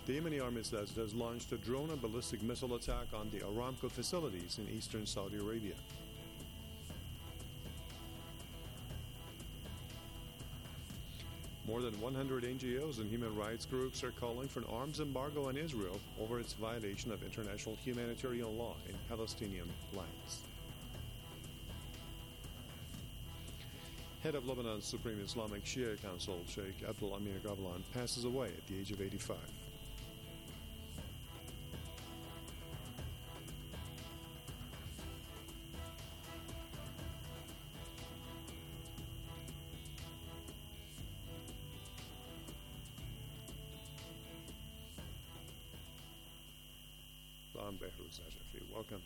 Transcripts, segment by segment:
The Yemeni army says it has launched a drone and ballistic missile attack on the Aramco facilities in eastern Saudi Arabia. More than 100 NGOs and human rights groups are calling for an arms embargo on Israel over its violation of international humanitarian law in Palestinian lands. Head of Lebanon's Supreme Islamic Shia Council, Sheikh Abdul Amir Gablan, passes away at the age of 85. I'm Behruz Ajafi. Welcome.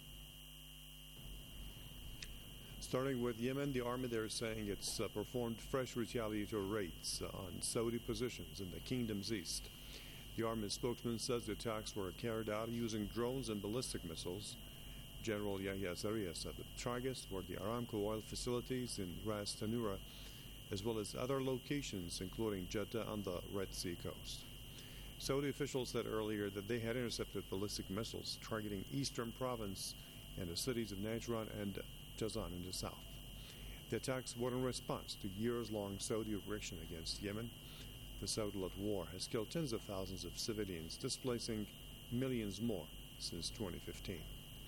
Starting with Yemen, the army there is saying it's performed fresh retaliatory raids on Saudi positions in the kingdom's east. The army spokesman says the attacks were carried out using drones and ballistic missiles. General Yahya Zaria said the targets were the Aramco oil facilities in Ras Tanura, as well as other locations, including Jeddah on the Red Sea coast. Saudi officials said earlier that they had intercepted ballistic missiles targeting eastern province and the cities of Najran and Jazan in the south. The attacks were in response to years-long Saudi aggression against Yemen. The Saudi-led war has killed tens of thousands of civilians, displacing millions more since 2015.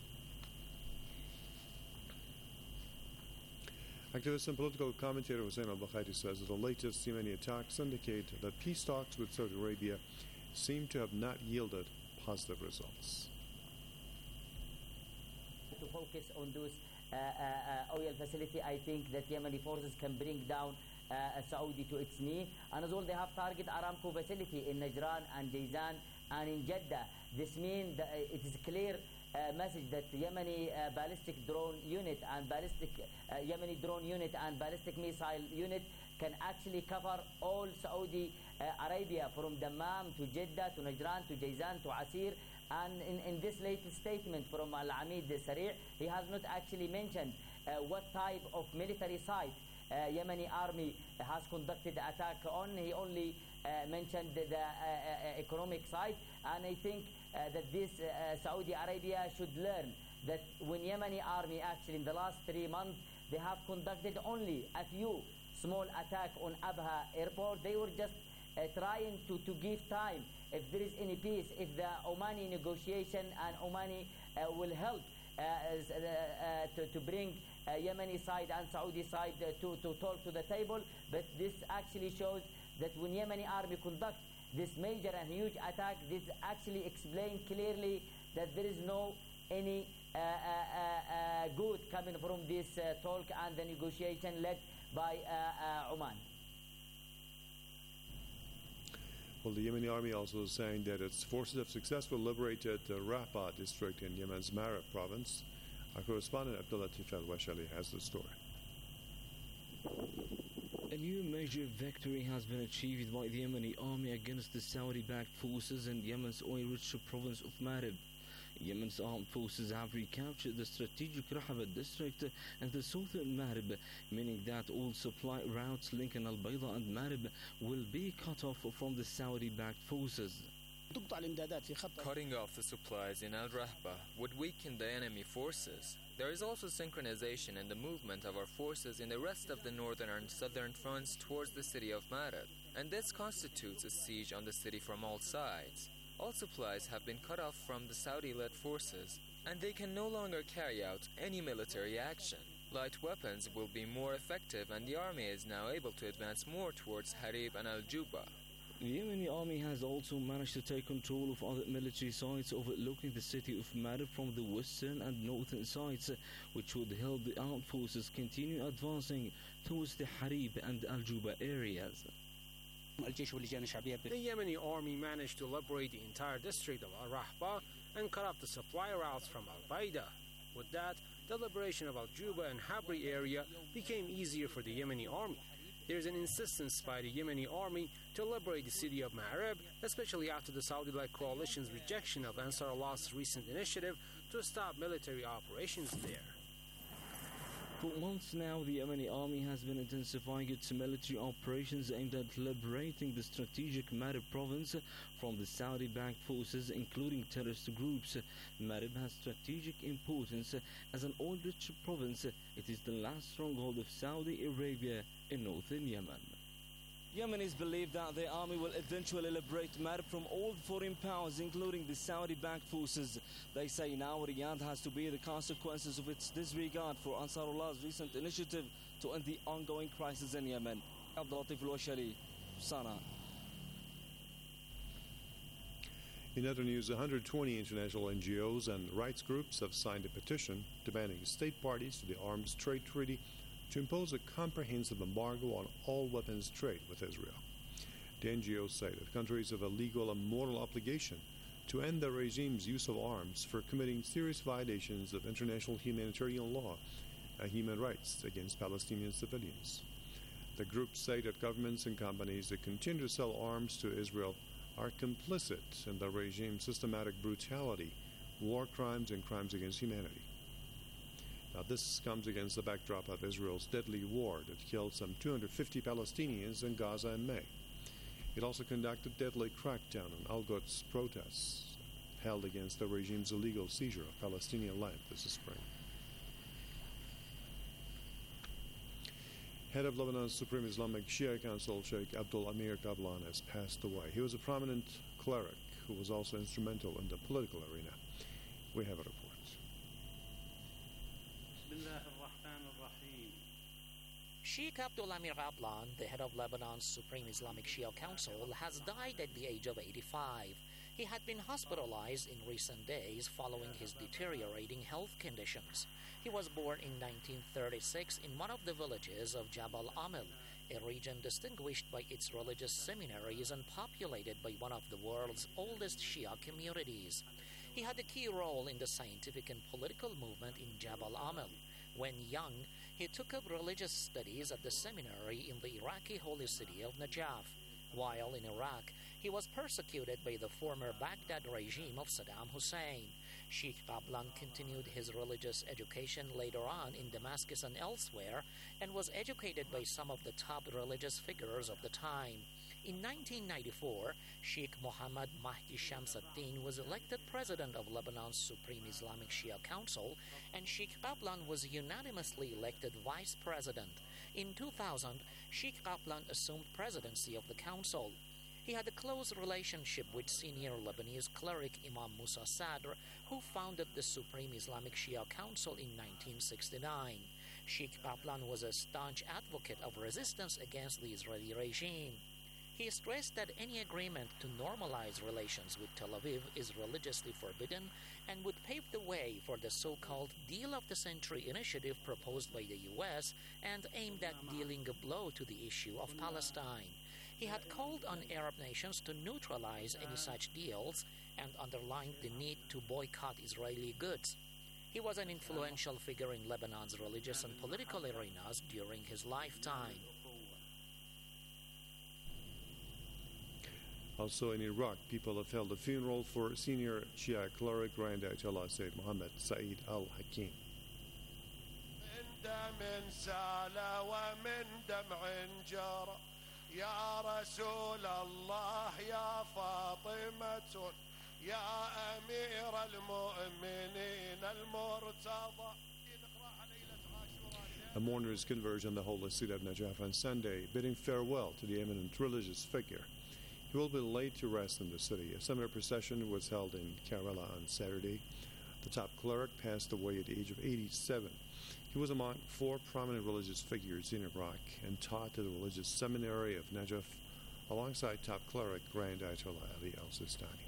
Activist and political commentator Hussein al-Bakhaiti says that the latest Yemeni attacks indicate that peace talks with Saudi Arabia seem to have not yielded positive results. To focus on those oil facility, I think that Yemeni forces can bring down Saudi to its knee, and as well they have target Aramco facility in Najran and Jizan and in Jeddah. This means that it is a clear message that Yemeni ballistic drone unit and Yemeni drone unit and ballistic missile unit can actually cover all Saudi Arabia, from Dammam to Jeddah to Najran to Jizan to Asir. And in this latest statement from Al-Amid Sari', he has not actually mentioned what type of military site Yemeni army has conducted the attack on. He only mentioned the economic side, and I think that this Saudi Arabia should learn that when Yemeni army actually in the last 3 months they have conducted only a few small attack on Abha airport. They were just trying to give time if there is any peace, if the Omani negotiation and Omani will help to bring Yemeni side and Saudi side to talk to the table. But this actually shows that when Yemeni army conduct this major and huge attack, this actually explains clearly that there is no any good coming from this talk and the negotiation led by Oman. Well, the Yemeni army also is saying that its forces have successfully liberated the Rahba district in Yemen's Marib province. Our correspondent Abdullah Tifal Washali has the story. A new major victory has been achieved by the Yemeni army against the Saudi-backed forces in Yemen's oil-rich province of Marib. Yemen's armed forces have recaptured the strategic Rahba district and the southern Marib, meaning that all supply routes linking Al-Bayda and Marib will be cut off from the Saudi-backed forces. Cutting off the supplies in Al-Rahba would weaken the enemy forces. There is also synchronization in the movement of our forces in the rest of the northern and southern fronts towards the city of Marib, and this constitutes a siege on the city from all sides. All supplies have been cut off from the Saudi-led forces, and they can no longer carry out any military action. Light weapons will be more effective, and the army is now able to advance more towards Harib and Al-Juba. The Yemeni army has also managed to take control of other military sites overlooking the city of Marib from the western and northern sides, which would help the armed forces continue advancing towards the Harib and Al-Juba areas. The Yemeni army managed to liberate the entire district of Al-Rahba and cut off the supply routes from Al-Bayda. With that, the liberation of Al-Juba and Habri area became easier for the Yemeni army. There is an insistence by the Yemeni army to liberate the city of Marib, especially after the Saudi-led coalition's rejection of Ansar Allah's recent initiative to stop military operations there. For months now, the Yemeni army has been intensifying its military operations aimed at liberating the strategic Marib province from the Saudi-backed forces, including terrorist groups. Marib has strategic importance as an oil-rich province. It is the last stronghold of Saudi Arabia in northern Yemen. Yemenis believe that their army will eventually liberate Marib from all foreign powers, including the Saudi-backed forces. They say now Riyadh has to bear the consequences of its disregard for Ansarullah's recent initiative to end the ongoing crisis in Yemen. Abdul Latif Al-Washari, Sana'a. In other news, 120 international NGOs and rights groups have signed a petition demanding state parties to the Arms Trade Treaty to impose a comprehensive embargo on all weapons trade with Israel. The NGOs say that countries have a legal and moral obligation to end the regime's use of arms for committing serious violations of international humanitarian law and human rights against Palestinian civilians. The groups say that governments and companies that continue to sell arms to Israel are complicit in the regime's systematic brutality, war crimes, and crimes against humanity. Now, this comes against the backdrop of Israel's deadly war that killed some 250 Palestinians in Gaza in May. It also conducted deadly crackdown on Al-Quds protests held against the regime's illegal seizure of Palestinian land this spring. Head of Lebanon's Supreme Islamic Shia Council, Sheikh Abdul Amir Kaplan, has passed away. He was a prominent cleric who was also instrumental in the political arena. We have a report. Sheikh Abdul Amir Kaplan, the head of Lebanon's Supreme Islamic Shia Council, has died at the age of 85. He had been hospitalized in recent days following his deteriorating health conditions. He was born in 1936 in one of the villages of Jabal Amil, a region distinguished by its religious seminaries and populated by one of the world's oldest Shia communities. He had a key role in the scientific and political movement in Jabal Amil. When young, he took up religious studies at the seminary in the Iraqi holy city of Najaf. While in Iraq, he was persecuted by the former Baghdad regime of Saddam Hussein. Sheikh Kaplan continued his religious education later on in Damascus and elsewhere, and was educated by some of the top religious figures of the time. In 1994, Sheikh Mohammed Mahdi Shamsuddin was elected president of Lebanon's Supreme Islamic Shia Council, and Sheikh Kaplan was unanimously elected vice president. In 2000, Sheikh Kaplan assumed presidency of the council. He had a close relationship with senior Lebanese cleric Imam Musa Sadr, who founded the Supreme Islamic Shia Council in 1969. Sheikh Kaplan was a staunch advocate of resistance against the Israeli regime. He stressed that any agreement to normalize relations with Tel Aviv is religiously forbidden and would pave the way for the so-called Deal of the Century initiative proposed by the U.S. and aimed at dealing a blow to the issue of Palestine. He had called on Arab nations to neutralize any such deals and underlined the need to boycott Israeli goods. He was an influential figure in Lebanon's religious and political arenas during his lifetime. Also in Iraq, people have held a funeral for senior Shia cleric Grand Ayatollah Sayyid Muhammad Saeed al-Hakim. A mourners converged on the holy city of Najaf on Sunday, bidding farewell to the eminent religious figure. He will be laid to rest in the city. A similar procession was held in Kerala on Saturday. The top cleric passed away at the age of 87. He was among four prominent religious figures in Iraq and taught at the religious seminary of Najaf alongside top cleric Grand Ayatollah Ali al-Sistani.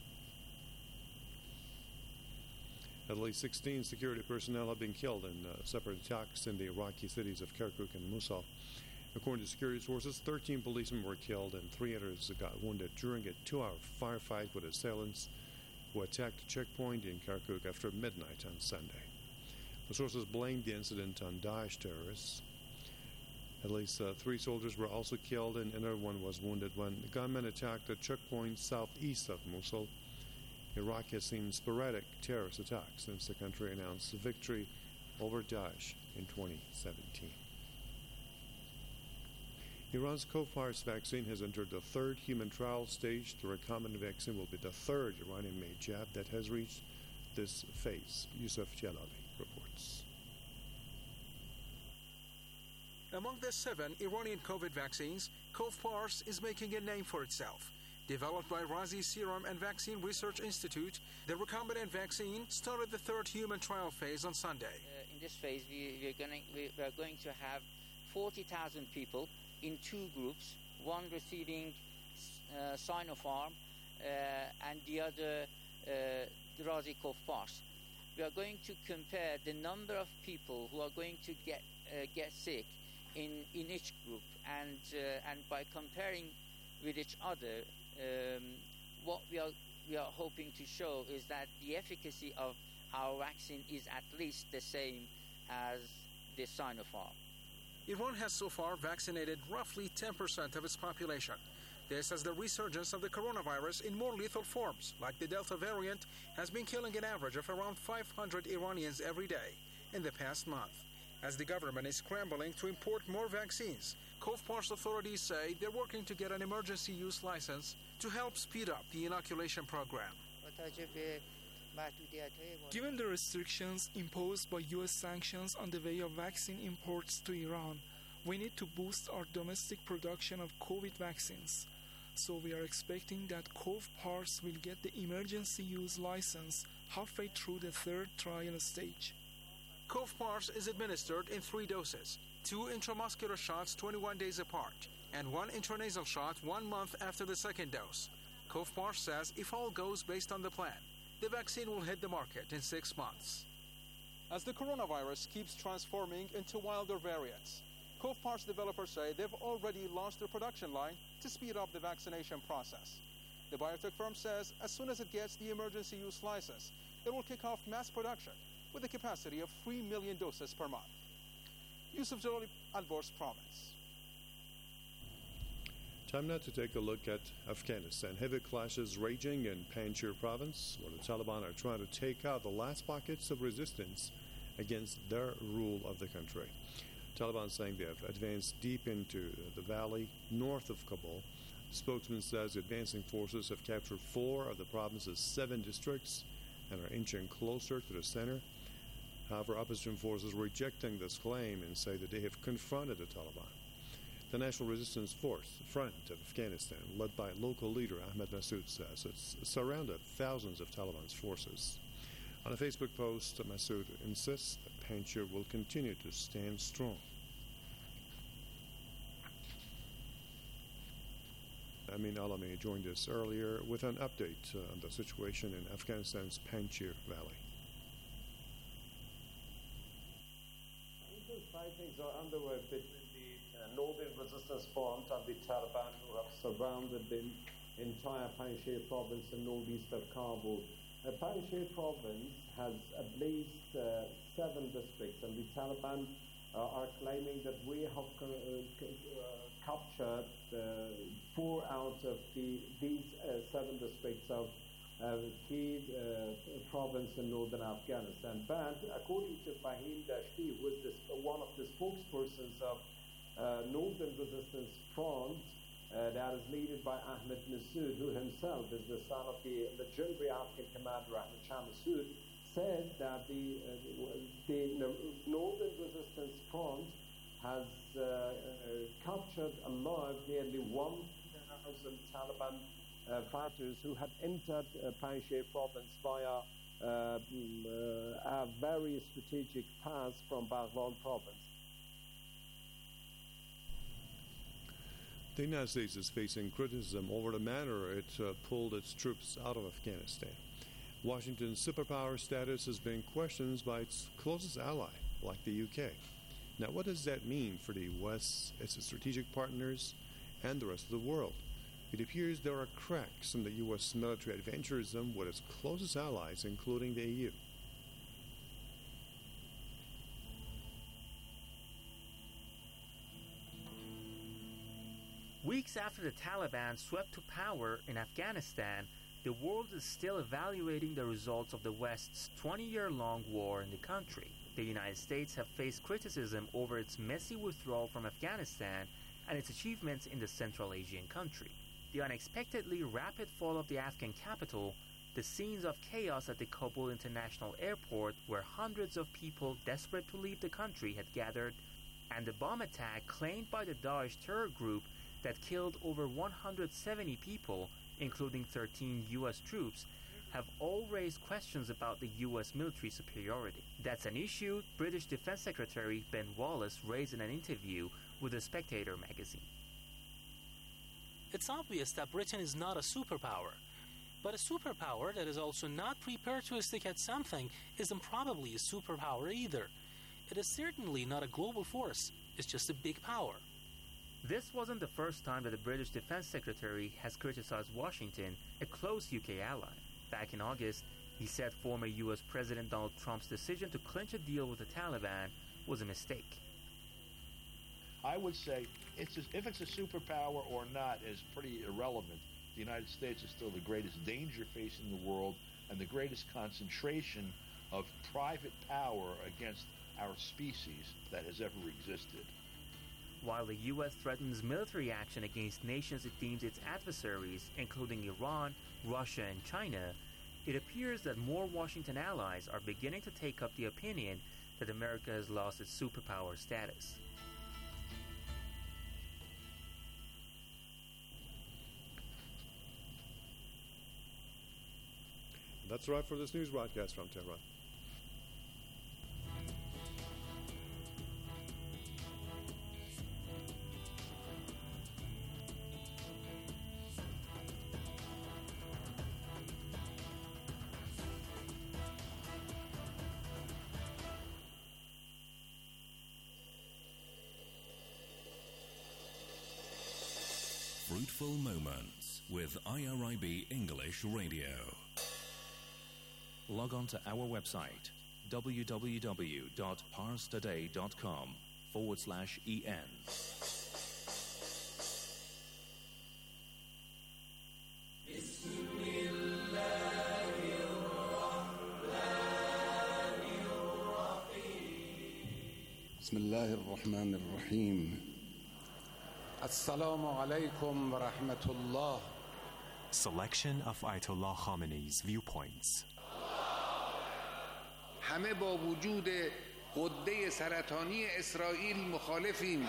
At least 16 security personnel have been killed in separate attacks in the Iraqi cities of Kirkuk and Mosul. According to security sources, 13 policemen were killed and 3 others got wounded during a 2-hour firefight with assailants who attacked a checkpoint in Kirkuk after midnight on Sunday. The sources blamed the incident on Daesh terrorists. At least 3 soldiers were also killed and another one was wounded when the gunmen attacked a checkpoint southeast of Mosul. Iraq has seen sporadic terrorist attacks since the country announced victory over Daesh in 2017. Iran's COVAX vaccine has entered the third human trial stage. The recombinant vaccine will be the third Iranian-made jab that has reached this phase. Yusuf Jalali reports. Among the 7 Iranian COVID vaccines, COVAX is making a name for itself. Developed by Razi Serum and Vaccine Research Institute, the recombinant vaccine started the third human trial phase on Sunday. In this phase, we are going to have 40,000 people in 2 groups, one receiving Sinopharm and the other Razi COVAX. We are going to compare the number of people who are going to get sick in each group, and by comparing with each other, what we are hoping to show is that the efficacy of our vaccine is at least the same as the Sinopharm. Iran has so far vaccinated roughly 10% of its population. This as the resurgence of the coronavirus in more lethal forms, like the Delta variant, has been killing an average of around 500 Iranians every day in the past month. As the government is scrambling to import more vaccines, COVAX authorities say they're working to get an emergency use license to help speed up the inoculation program. Given the restrictions imposed by U.S. sanctions on the way of vaccine imports to Iran, we need to boost our domestic production of COVID vaccines. So we are expecting that COVAX will get the emergency use license halfway through the third trial stage. COVAX is administered in 3 doses, 2 intramuscular shots 21 days apart, and 1 intranasal shot 1 month after the second dose. COVAX says if all goes based on the plan, the vaccine will hit the market in 6 months. As the coronavirus keeps transforming into wilder variants, COVAX developers say they've already launched their production line to speed up the vaccination process. The biotech firm says as soon as it gets the emergency use license, it will kick off mass production with a capacity of 3 million doses per month. Yusuf Jalali, Al-Bors Province. Time now to take a look at Afghanistan. Heavy clashes raging in Panjshir province, where the Taliban are trying to take out the last pockets of resistance against their rule of the country. Taliban saying they have advanced deep into the valley north of Kabul. The spokesman says advancing forces have captured 4 of the province's 7 districts and are inching closer to the center. However, opposition forces rejecting this claim and say that they have confronted the Taliban. The National Resistance Force, Front of Afghanistan, led by local leader Ahmed Massoud, says it's surrounded thousands of Taliban's forces. On a Facebook post, Massoud insists that Panjshir will continue to stand strong. Amin Alami joined us earlier with an update on the situation in Afghanistan's Panjshir Valley. Intense fightings are underway between the Northern Resistance Front and the Taliban, who have surrounded the entire Panjshir province in northeast of Kabul. Panjshir province has at least 7 districts, and the Taliban are claiming that we have captured 4 out of these 7 districts of key province in northern Afghanistan. But according to Fahim Dashti, who is one of the spokespersons of Northern Resistance Front, that is led by Ahmed Massoud, who himself is the son of the legendary Afghan commander Ahmed Shah Massoud, said that the Northern Resistance Front has captured alive nearly 1,000 Taliban fighters who had entered Panjshir province via a very strategic pass from Baghlan province. The United States is facing criticism over the manner it pulled its troops out of Afghanistan. Washington's superpower status has been questioned by its closest ally, like the UK. Now, what does that mean for the U.S., its strategic partners, and the rest of the world? It appears there are cracks in the U.S. military adventurism with its closest allies, including the EU. Weeks after the Taliban swept to power in Afghanistan, the world is still evaluating the results of the West's 20-year-long war in the country. The United States have faced criticism over its messy withdrawal from Afghanistan and its achievements in the Central Asian country. The unexpectedly rapid fall of the Afghan capital, the scenes of chaos at the Kabul International Airport where hundreds of people desperate to leave the country had gathered, and the bomb attack claimed by the Daesh terror group that killed over 170 people, including 13 U.S. troops, have all raised questions about the U.S. military superiority. That's an issue British Defense Secretary Ben Wallace raised in an interview with The Spectator magazine. It's obvious that Britain is not a superpower, but a superpower that is also not prepared to stick at something isn't probably a superpower either. It is certainly not a global force, it's just a big power. This wasn't the first time that the British Defense Secretary has criticized Washington, a close UK ally. Back in August, he said former US President Donald Trump's decision to clinch a deal with the Taliban was a mistake. I would say if it's a superpower or not is pretty irrelevant. The United States is still the greatest danger facing the world and the greatest concentration of private power against our species that has ever existed. While the U.S. threatens military action against nations it deems its adversaries, including Iran, Russia, and China, it appears that more Washington allies are beginning to take up the opinion that America has lost its superpower status. That's right for this news broadcast from Tehran. Fruitful Moments with IRIB English Radio. Log on to our website www.parstoday.com/en. بسم الله الرحمن الرحيم. السلام عليكم ورحمة الله. Selection of Ayatollah Khamenei's viewpoints. همه با وجود غده سرطانی اسرائیل مخالفیم.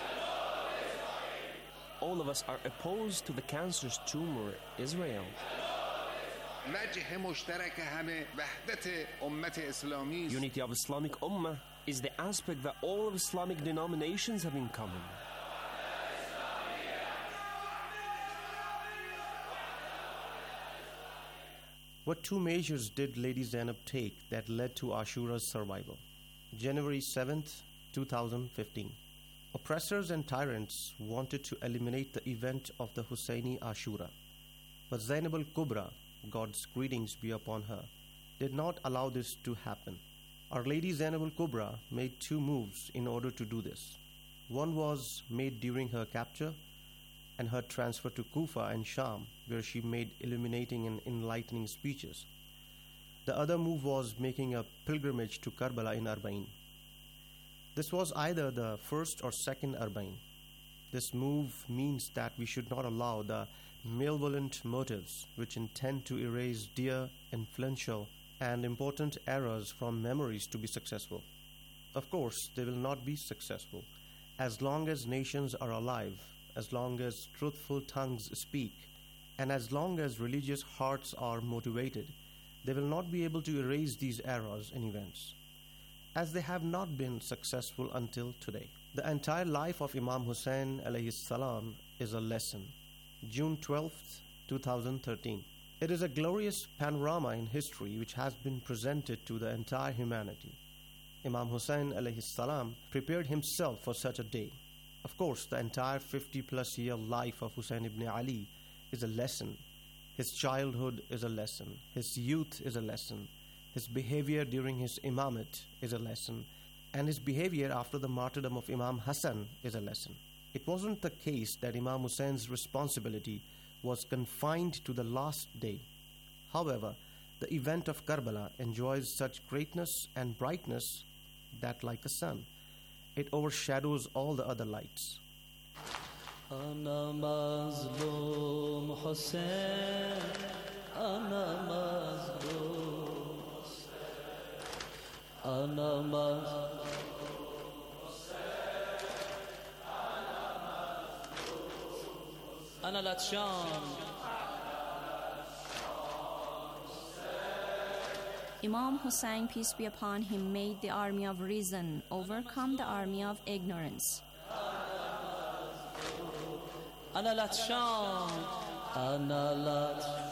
All of us are opposed to the cancerous tumor Israel. وجه مشترک همه وحدت امت اسلامی. Unity of Islamic Ummah is the aspect that all of Islamic denominations have in common. What two measures did Lady Zainab take that led to Ashura's survival? January 7th, 2015. Oppressors and tyrants wanted to eliminate the event of the Husseini Ashura. But Zainab al-Kubra, God's greetings be upon her, did not allow this to happen. Our Lady Zainab al-Kubra made two moves in order to do this. One was made during her capture and her transfer to Kufa and Sham, where she made illuminating and enlightening speeches. The other move was making a pilgrimage to Karbala in Arba'in. This was either the first or second Arba'in. This move means that we should not allow the malevolent motives which intend to erase dear, influential, and important eras from memories to be successful. Of course, they will not be successful as long as nations are alive, as long as truthful tongues speak, and as long as religious hearts are motivated. They will not be able to erase these eras and events, as they have not been successful until today. The entire life of Imam Hussein alayhi salam is a lesson. June 12th, 2013. It is a glorious panorama in history which has been presented to the entire humanity. Imam Hussein alayhi salam prepared himself for such a day. Of course, the entire 50-plus year life of Hussein ibn Ali is a lesson. His childhood is a lesson. His youth is a lesson. His behavior during his imamate is a lesson. And his behavior after the martyrdom of Imam Hassan is a lesson. It wasn't the case that Imam Hussein's responsibility was confined to the last day. However, the event of Karbala enjoys such greatness and brightness that like a sun. It overshadows all the other lights. أنا مظلوم حسين أنا مظلوم أنا مظلوم أنا لطشان. Imam Hussein, peace be upon him, made the army of reason overcome the army of ignorance. أنا لطشان أنا لطشان.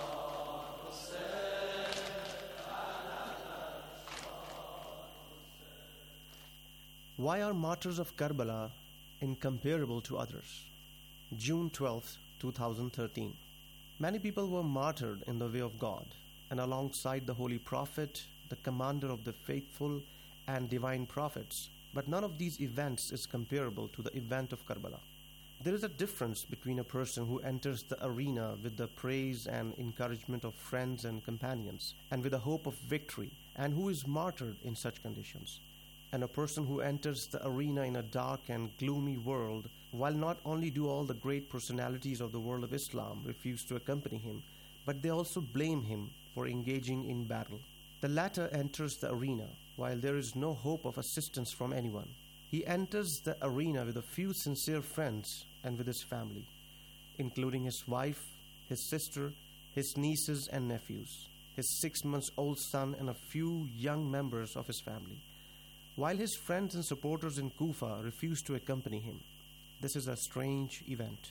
Why are martyrs of Karbala incomparable to others? June 12, 2013. Many people were martyred in the way of God, and alongside the Holy Prophet, the commander of the faithful and divine prophets, but none of these events is comparable to the event of Karbala. There is a difference between a person who enters the arena with the praise and encouragement of friends and companions, and with the hope of victory, and who is martyred in such conditions, and a person who enters the arena in a dark and gloomy world, while not only do all the great personalities of the world of Islam refuse to accompany him, but they also blame him for engaging in battle. The latter enters the arena while there is no hope of assistance from anyone. He enters the arena with a few sincere friends and with his family, including his wife, his sister, his nieces and nephews, his 6-month-old son, and a few young members of his family, while his friends and supporters in Kufa refuse to accompany him. This is a strange event.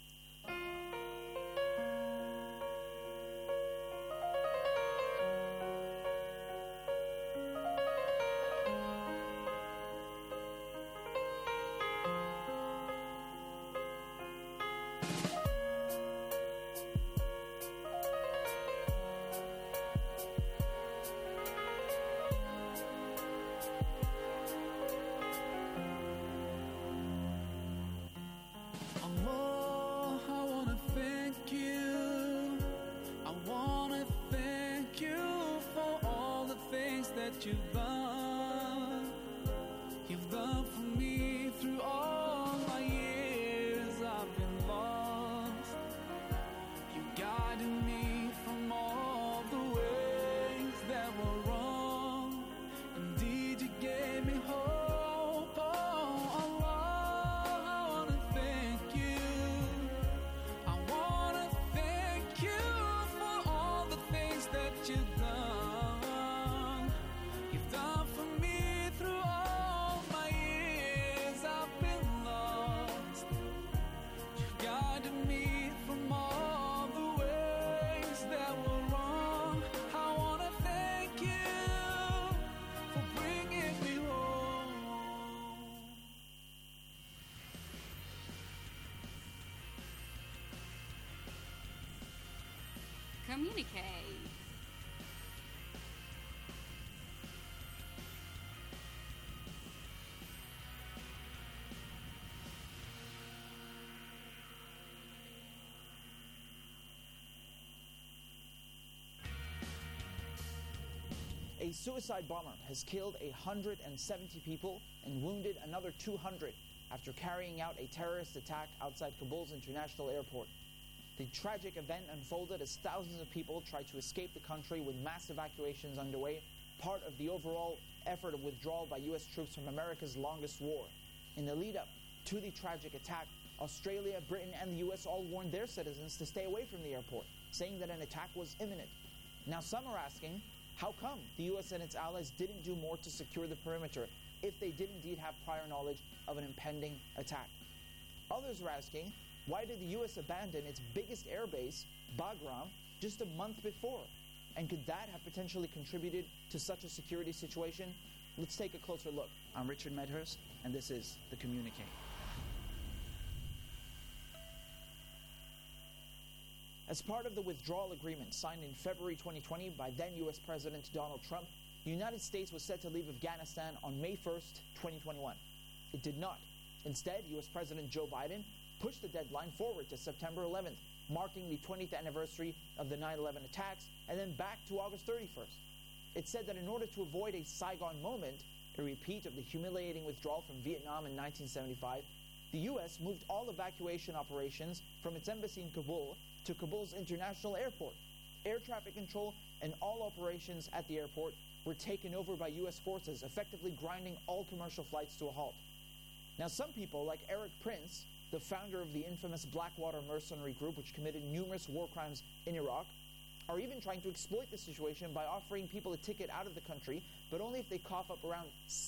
You've done for me through all my years. I've been lost. You guided me from all the ways that were wrong. Indeed, you gave me hope. Oh Allah, I wanna thank you. I wanna thank you for all the things that you've done. Done for me through all my years. I've been lost. You guided me from all the ways that were wrong. I wanna thank you for bringing me home. Communicate. A suicide bomber has killed 170 people and wounded another 200 after carrying out a terrorist attack outside Kabul's international airport. The tragic event unfolded as thousands of people tried to escape the country with mass evacuations underway, part of the overall effort of withdrawal by U.S. troops from America's longest war. In the lead-up to the tragic attack, Australia, Britain, and the U.S. all warned their citizens to stay away from the airport, saying that an attack was imminent. Now some are asking, how come the U.S. and its allies didn't do more to secure the perimeter if they did indeed have prior knowledge of an impending attack? Others are asking, why did the U.S. abandon its biggest airbase, Bagram, just a month before? And could that have potentially contributed to such a security situation? Let's take a closer look. I'm Richard Medhurst, and this is The Communique. As part of the withdrawal agreement signed in February 2020 by then U.S. President Donald Trump, the United States was set to leave Afghanistan on May 1st, 2021. It did not. Instead, U.S. President Joe Biden pushed the deadline forward to September 11th, marking the 20th anniversary of the 9/11 attacks, and then back to August 31st. It said that in order to avoid a Saigon moment, a repeat of the humiliating withdrawal from Vietnam in 1975, the U.S. moved all evacuation operations from its embassy in Kabul to Kabul's international airport. Air traffic control and all operations at the airport were taken over by U.S. forces, effectively grinding all commercial flights to a halt. Now, some people, like Eric Prince, the founder of the infamous Blackwater mercenary group which committed numerous war crimes in Iraq, are even trying to exploit the situation by offering people a ticket out of the country, but only if they cough up around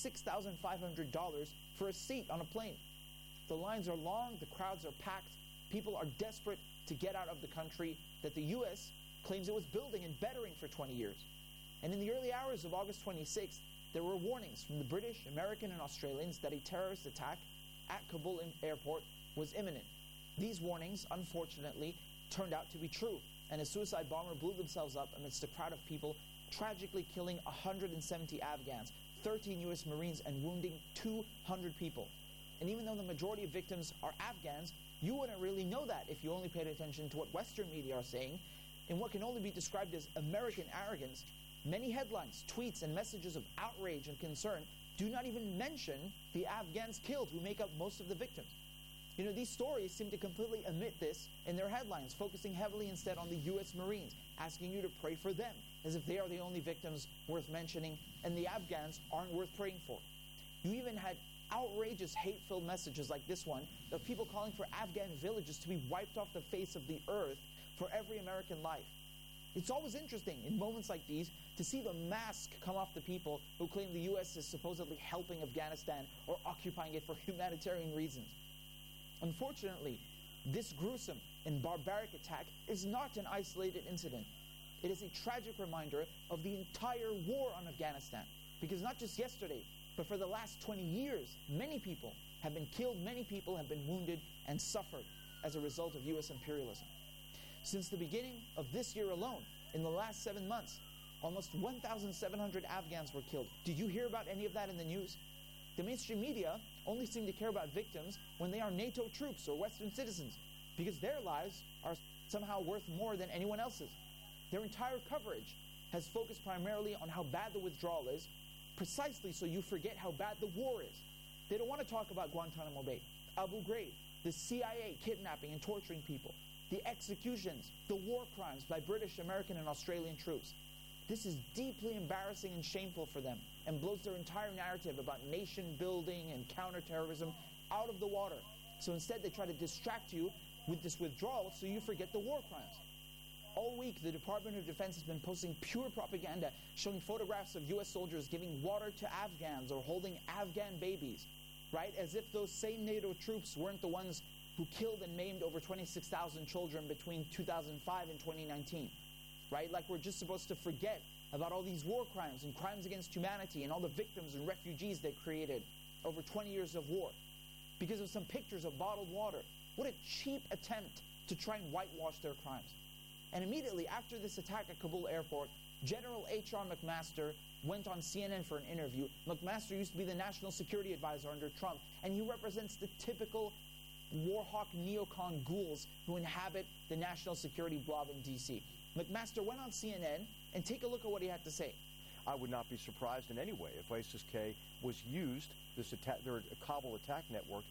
$6,500 for a seat on a plane. The lines are long, the crowds are packed, people are desperate to get out of the country that the U.S. claims it was building and bettering for 20 years. And in the early hours of August 26th, there were warnings from the British, American, and Australians that a terrorist attack at Kabul airport was imminent. These warnings, unfortunately, turned out to be true, and a suicide bomber blew themselves up amidst a crowd of people, tragically killing 170 Afghans, 13 U.S. Marines, and wounding 200 people. And even though the majority of victims are Afghans, you wouldn't really know that if you only paid attention to what Western media are saying. In what can only be described as American arrogance, many headlines, tweets, and messages of outrage and concern do not even mention the Afghans killed, who make up most of the victims. You know, these stories seem to completely omit this in their headlines, focusing heavily instead on the U.S. Marines, asking you to pray for them, as if they are the only victims worth mentioning, and the Afghans aren't worth praying for. You even had outrageous, hate-filled messages like this one of people calling for Afghan villages to be wiped off the face of the earth for every American life. It's always interesting in moments like these to see the mask come off the people who claim the U.S. is supposedly helping Afghanistan or occupying it for humanitarian reasons. Unfortunately, this gruesome and barbaric attack is not an isolated incident. It is a tragic reminder of the entire war on Afghanistan, because not just yesterday, but for the last 20 years, many people have been killed, many people have been wounded and suffered as a result of U.S. imperialism. Since the beginning of this year alone, in the last 7 months, almost 1,700 Afghans were killed. Did you hear about any of that in the news? The mainstream media only seem to care about victims when they are NATO troops or Western citizens, because their lives are somehow worth more than anyone else's. Their entire coverage has focused primarily on how bad the withdrawal is, precisely so you forget how bad the war is. They don't want to talk about Guantanamo Bay, Abu Ghraib, the CIA kidnapping and torturing people, the executions, the war crimes by British, American, and Australian troops. This is deeply embarrassing and shameful for them, and blows their entire narrative about nation building and counterterrorism out of the water. So instead they try to distract you with this withdrawal so you forget the war crimes. All week, the Department of Defense has been posting pure propaganda showing photographs of U.S. soldiers giving water to Afghans or holding Afghan babies, right? As if those same NATO troops weren't the ones who killed and maimed over 26,000 children between 2005 and 2019, right? Like we're just supposed to forget about all these war crimes and crimes against humanity and all the victims and refugees they created over 20 years of war because of some pictures of bottled water. What a cheap attempt to try and whitewash their crimes. And immediately after this attack at Kabul airport, General H.R. McMaster went on CNN for an interview. McMaster used to be the national security advisor under Trump, and he represents the typical warhawk neocon ghouls who inhabit the national security blob in D.C. McMaster went on CNN, and take a look at what he had to say. I would not be surprised in any way if ISIS-K was used, this attack, their Kabul attack network,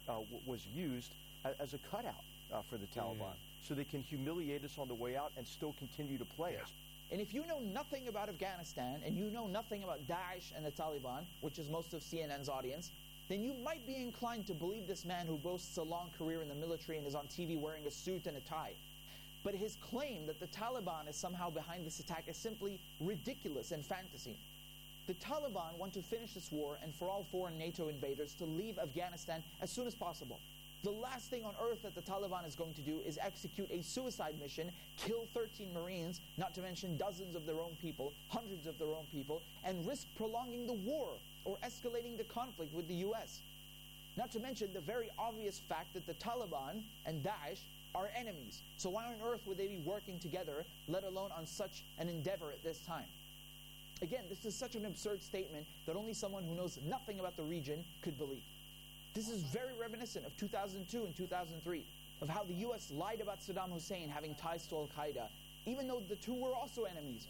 was used as a cutout for the Taliban. So they can humiliate us on the way out and still continue to play us. And if you know nothing about Afghanistan and you know nothing about Daesh and the Taliban, which is most of CNN's audience, then you might be inclined to believe this man who boasts a long career in the military and is on TV wearing a suit and a tie. But his claim that the Taliban is somehow behind this attack is simply ridiculous and fantasy. The Taliban want to finish this war and for all foreign NATO invaders to leave Afghanistan as soon as possible. The last thing on earth that the Taliban is going to do is execute a suicide mission, kill 13 Marines, not to mention dozens of their own people, hundreds of their own people, and risk prolonging the war or escalating the conflict with the U.S. Not to mention the very obvious fact that the Taliban and Daesh are enemies. So why on earth would they be working together, let alone on such an endeavor at this time? Again, this is such an absurd statement that only someone who knows nothing about the region could believe. This is very reminiscent of 2002 and 2003, of how the U.S. lied about Saddam Hussein having ties to Al-Qaeda, even though the two were also enemies.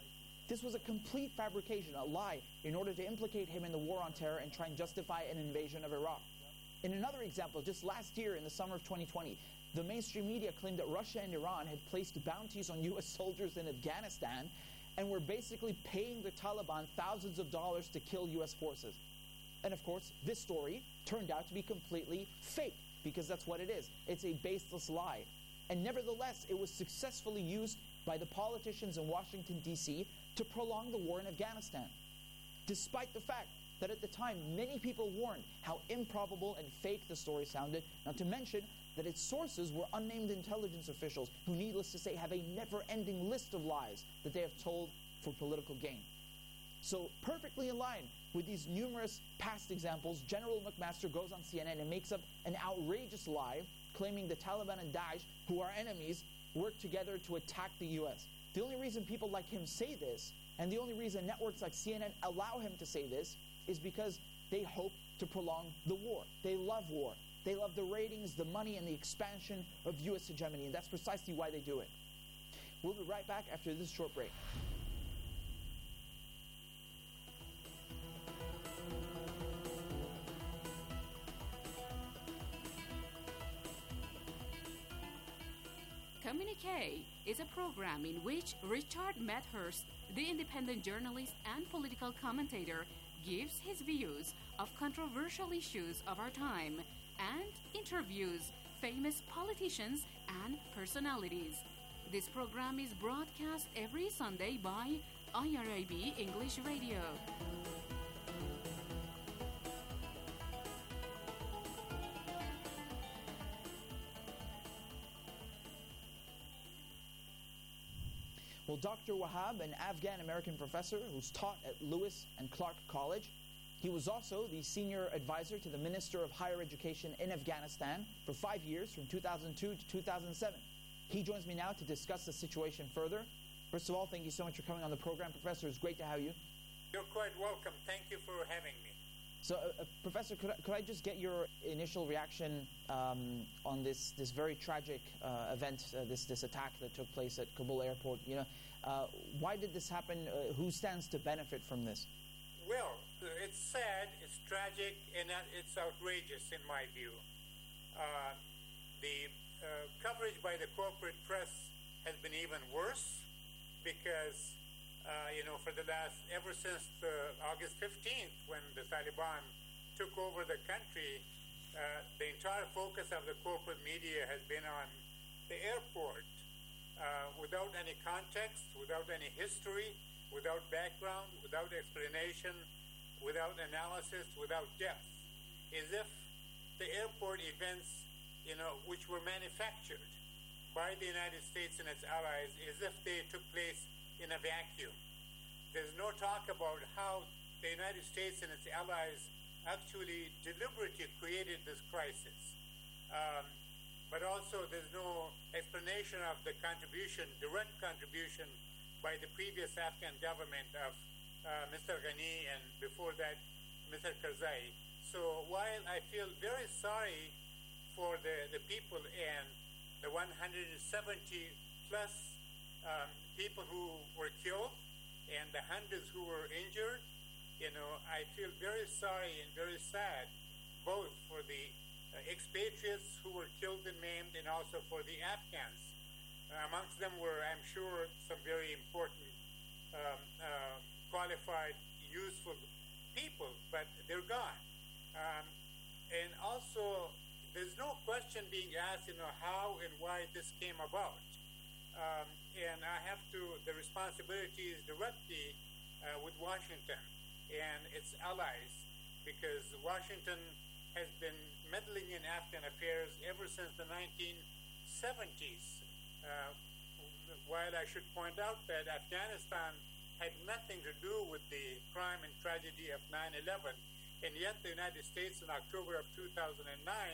This was a complete fabrication, a lie, in order to implicate him in the war on terror and try and justify an invasion of Iraq. In another example, just last year in the summer of 2020, the mainstream media claimed that Russia and Iran had placed bounties on U.S. soldiers in Afghanistan and were basically paying the Taliban thousands of dollars to kill U.S. forces. And of course, this story turned out to be completely fake, because that's what it is. It's a baseless lie. And nevertheless, it was successfully used by the politicians in Washington, D.C. to prolong the war in Afghanistan, despite the fact that at the time many people warned how improbable and fake the story sounded, not to mention that its sources were unnamed intelligence officials who, needless to say, have a never-ending list of lies that they have told for political gain. So, perfectly in line with these numerous past examples, General McMaster goes on CNN and makes up an outrageous lie claiming the Taliban and Daesh, who are enemies, work together to attack the U.S. The only reason people like him say this, and the only reason networks like CNN allow him to say this, is because they hope to prolong the war. They love war. They love the ratings, the money, and the expansion of U.S. hegemony, and that's precisely why they do it. We'll be right back after this short break. Communique is a program in which Richard Medhurst, the independent journalist and political commentator, gives his views of controversial issues of our time and interviews famous politicians and personalities. This program is broadcast every Sunday by IRIB English Radio. Well, Dr. Wahab, an Afghan-American professor who's taught at Lewis and Clark College, he was also the senior advisor to the Minister of Higher Education in Afghanistan for 5 years, from 2002 to 2007. He joins me now to discuss the situation further. First of all, thank you so much for coming on the program, Professor. It's great to have you. You're quite welcome. Thank you for having me. So, Professor, could I just get your initial reaction on this very tragic event, this attack that took place at Kabul airport? You know, why did this happen? Who stands to benefit from this? Well, it's sad, it's tragic, and it's outrageous in my view. The coverage by the corporate press has been even worse because, for the ever since August 15th, when the Taliban took over the country, the entire focus of the corporate media has been on the airport, without any context, without any history, without background, without explanation, without analysis, without depth, as if the airport events, which were manufactured by the United States and its allies, as if they took place in a vacuum. There's no talk about how the United States and its allies actually deliberately created this crisis. But also there's no explanation of the direct contribution by the previous Afghan government of Mr. Ghani and before that Mr. Karzai. So while I feel very sorry for the people and the 170 plus people who were killed and the hundreds who were injured, I feel very sorry and very sad, both for the expatriates who were killed and maimed and also for the Afghans. Amongst them were, I'm sure, some very important, qualified, useful people, but they're gone. And also, there's no question being asked, how and why this came about. And I have the responsibility is directly with Washington and its allies, because Washington has been meddling in Afghan affairs ever since the 1970s. While I should point out that Afghanistan had nothing to do with the crime and tragedy of 9/11, and yet the United States in October of 2001,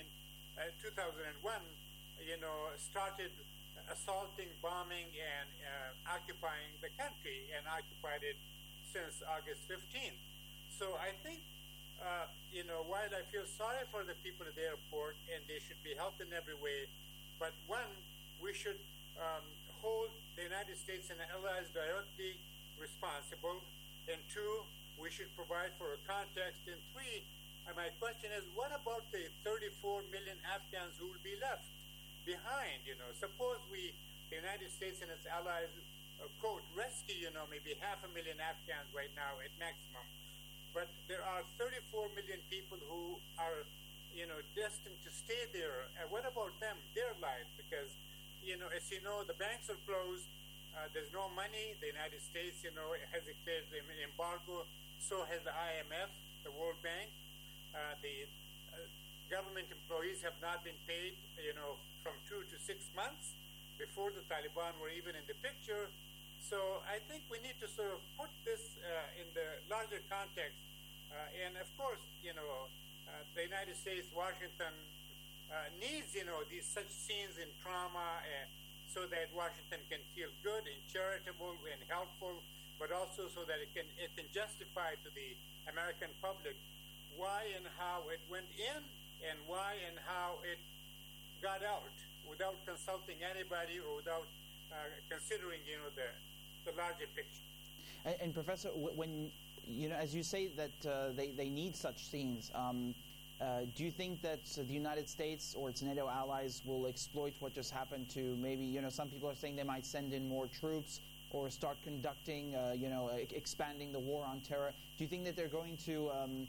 started assaulting, bombing, and occupying the country, and occupied it since August 15th. So I think, while I feel sorry for the people at the airport, and they should be helped in every way, but one, we should hold the United States and allies directly responsible. And two, we should provide for a context. And three, my question is, what about the 34 million Afghans who will be left behind? Suppose the United States and its allies, quote, rescue, maybe 500,000 Afghans right now at maximum. But there are 34 million people who are, destined to stay there. What about them, their lives? Because, as you know, the banks are closed. There's no money. The United States, has declared an embargo. So has the IMF, the World Bank. The government employees have not been paid, from 2 to 6 months before the Taliban were even in the picture. So I think we need to sort of put this in the larger context. And of course, the United States, Washington needs, these such scenes in trauma so that Washington can feel good and charitable and helpful, but also so that it can justify to the American public why and how it went in and why and how it got out without consulting anybody or without considering, the larger picture. And Professor, when as you say that they need such scenes, do you think that the United States or its NATO allies will exploit what just happened to maybe, some people are saying they might send in more troops or start conducting, expanding the war on terror? Do you think that they're going to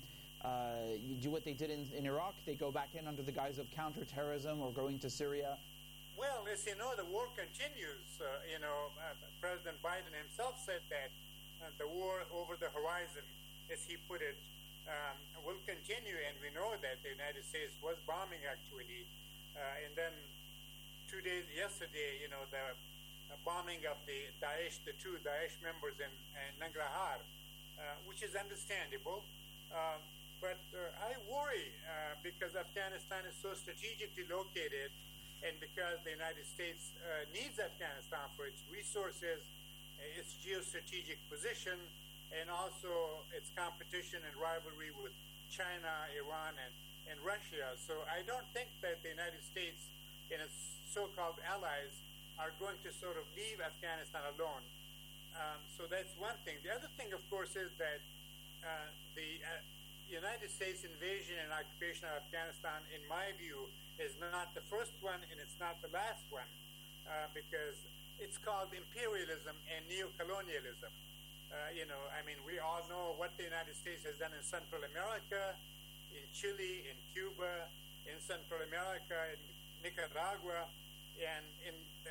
do what they did in Iraq? They go back in under the guise of counterterrorism or going to Syria? Well, as you know, the war continues. President Biden himself said that the war over the horizon, as he put it, will continue, and we know that the United States was bombing actually. And then 2 days yesterday, the bombing of the two Daesh members in Nangarhar, which is understandable. But I worry because Afghanistan is so strategically located, and because the United States needs Afghanistan for its resources, its geostrategic position, and also its competition and rivalry with China, Iran, and Russia. So I don't think that the United States and its so-called allies are going to sort of leave Afghanistan alone. So that's one thing. The other thing, of course, is that the United States invasion and occupation of Afghanistan, in my view, is not the first one and it's not the last one, because it's called imperialism and neocolonialism. We all know what the United States has done in Central America, in Chile, in Cuba, in Central America, in Nicaragua, and in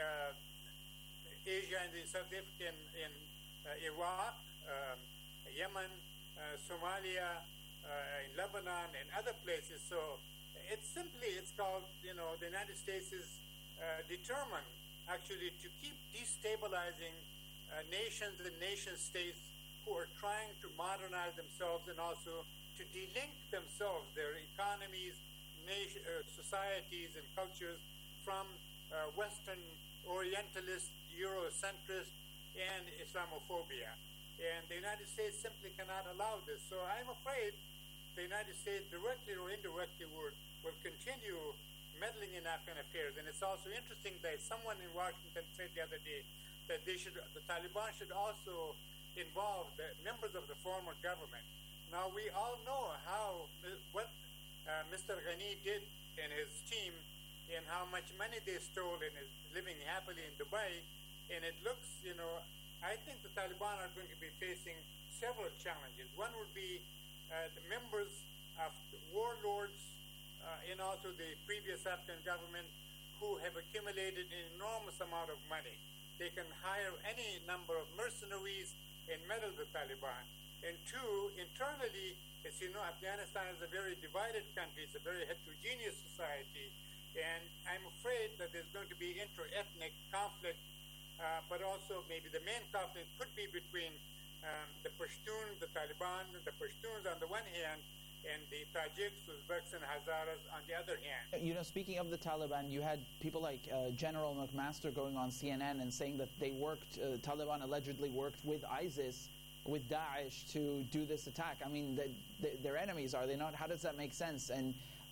Asia and in South Africa, in Iraq, Yemen, Somalia, in Lebanon, and other places. So it's called, the United States is determined actually to keep destabilizing nations and nation-states who are trying to modernize themselves and also to delink themselves, their economies, societies, and cultures from Western Orientalist, Eurocentrist, and Islamophobia. And the United States simply cannot allow this. So I'm afraid the United States, directly or indirectly, will continue meddling in Afghan affairs. And it's also interesting that someone in Washington said the other day that the Taliban should also involve the members of the former government. Now, we all know what Mr. Ghani did and his team and how much money they stole and is living happily in Dubai. And it looks, I think the Taliban are going to be facing several challenges. One would be the members of the warlords and also the previous Afghan government who have accumulated an enormous amount of money. They can hire any number of mercenaries and meddle the Taliban. And two, internally, as you know, Afghanistan is a very divided country. It's a very heterogeneous society. And I'm afraid that there's going to be inter-ethnic conflict, but also maybe the main conflict could be between the Pashtuns, the Taliban, the Pashtuns on the one hand, and the Tajiks, Uzbeks, and Hazaras on the other hand. Speaking of the Taliban, you had people like General McMaster going on CNN and saying that they Taliban allegedly worked with ISIS, with Daesh, to do this attack. I mean, they're enemies, are they not? How does that make sense? And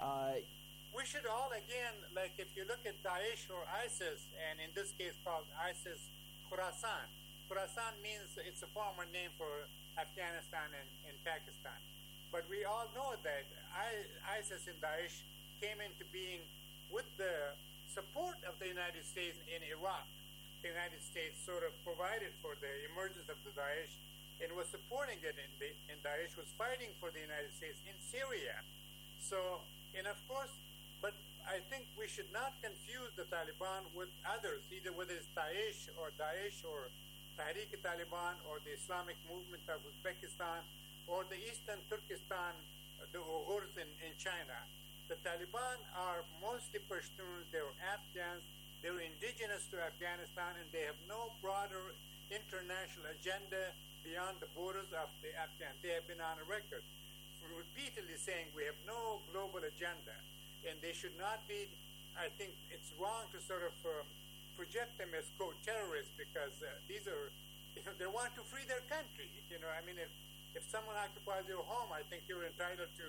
we should all, again, if you look at Daesh or ISIS, and in this case called ISIS Khorasan Khorasan means it's a former name for Afghanistan and Pakistan. But we all know that ISIS and Daesh came into being with the support of the United States in Iraq. The United States sort of provided for the emergence of the Daesh and was supporting it, and Daesh was fighting for the United States in Syria. So, and of course, but I think we should not confuse the Taliban with others, either whether it's Daesh or Tehrik-e-Taliban or the Islamic movement of Uzbekistan or the Eastern Turkestan, the Uyghurs in China. The Taliban are mostly Pashtuns, they're Afghans, they're indigenous to Afghanistan, and they have no broader international agenda beyond the borders of the Afghans. They have been on a record repeatedly saying we have no global agenda, and they should not be. I think it's wrong to sort of project them as quote terrorists, because these are, they want to free their country. I mean, if someone occupies your home, I think you're entitled to,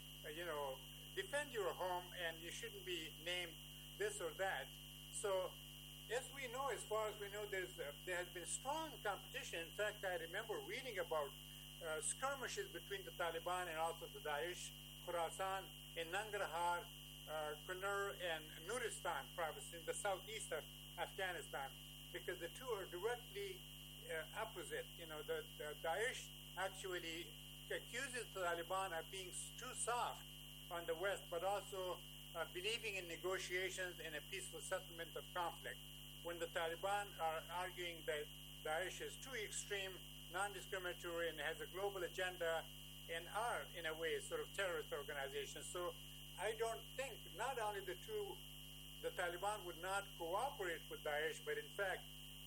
defend your home, and you shouldn't be named this or that. So, as we know, as far as we know, there has been strong competition. In fact, I remember reading about skirmishes between the Taliban and also the Daesh, Khorasan, in Nangarhar, Kunar, and Nuristan province in the southeast of Afghanistan, because the two are directly opposite. The Daesh actually accuses the Taliban of being too soft on the West, but also believing in negotiations and a peaceful settlement of conflict, when the Taliban are arguing that Daesh is too extreme, non-discriminatory, and has a global agenda, and are, in a way, sort of terrorist organizations. So I don't think, not only the Taliban would not cooperate with Daesh, but in fact,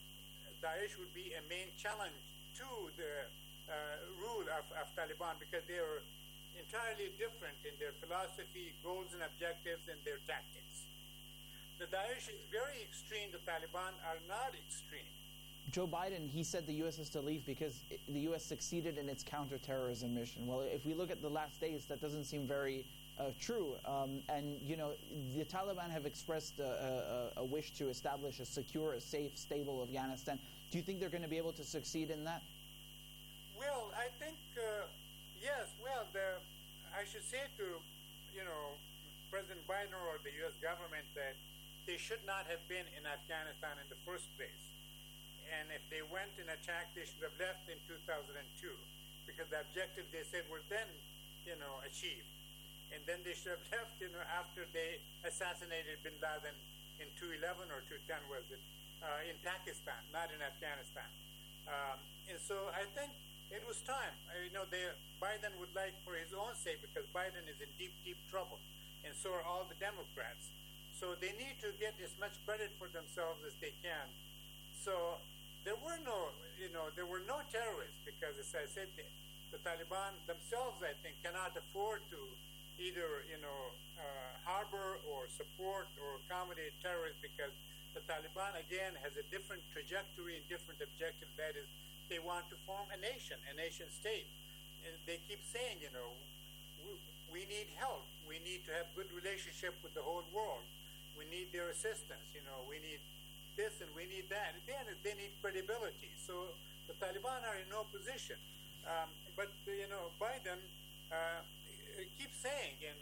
Daesh would be a main challenge to the rule of Taliban, because they are entirely different in their philosophy, goals and objectives, and their tactics. The Daesh is very extreme. The Taliban are not extreme. Joe Biden, he said the U.S. has to leave because the U.S. succeeded in its counterterrorism mission. Well, if we look at the last days, that doesn't seem very true. And, the Taliban have expressed a wish to establish a secure, a safe, stable Afghanistan. Do you think they're going to be able to succeed in that? Well, I think, yes. Well, I should say to, President Biden or the U.S. government that they should not have been in Afghanistan in the first place. And if they went and attacked, they should have left in 2002, because the objective they said were then, achieved. And then they should have left, after they assassinated bin Laden in 2011 or 2010, was it, in Pakistan, not in Afghanistan. And so I think it was time. Biden would like, for his own sake, because Biden is in deep, deep trouble, and so are all the Democrats. So they need to get as much credit for themselves as they can. So there were no terrorists, because, as I said, the Taliban themselves, I think, cannot afford to either, harbor or support or accommodate terrorists, because the Taliban, again, has a different trajectory and different objective. That is, they want to form a nation state. And they keep saying, we need help. We need to have good relationship with the whole world. We need their assistance. We need this and we need that. Again, they need credibility. So the Taliban are in no position. But Biden keeps saying, and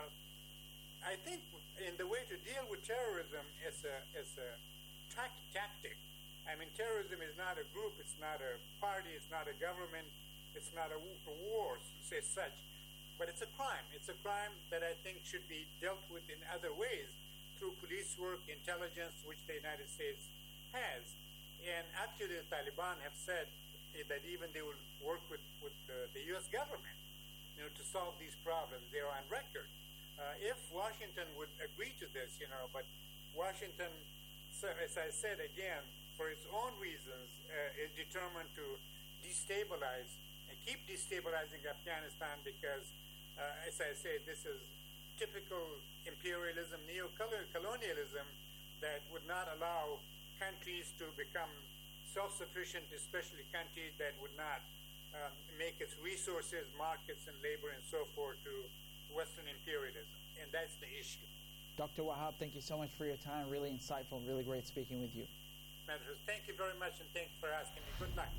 I think in the way to deal with terrorism is a tactic. I mean, terrorism is not a group, it's not a party, it's not a government, it's not a war, say such, but it's a crime. It's a crime that I think should be dealt with in other ways, through police work, intelligence, which the United States has. And actually, the Taliban have said that even they will work with the U.S. government, to solve these problems. They're on record. If Washington would agree to this, but Washington, as I said again, for its own reasons, is determined to destabilize and keep destabilizing Afghanistan, because, as I say, this is typical imperialism, neo-colonialism that would not allow countries to become self-sufficient, especially countries that would not make its resources, markets, and labor, and so forth to Western imperialism. And that's the issue. Dr. Wahab, thank you so much for your time. Really insightful, really great speaking with you. Thank you very much, and thanks for asking me. Good night.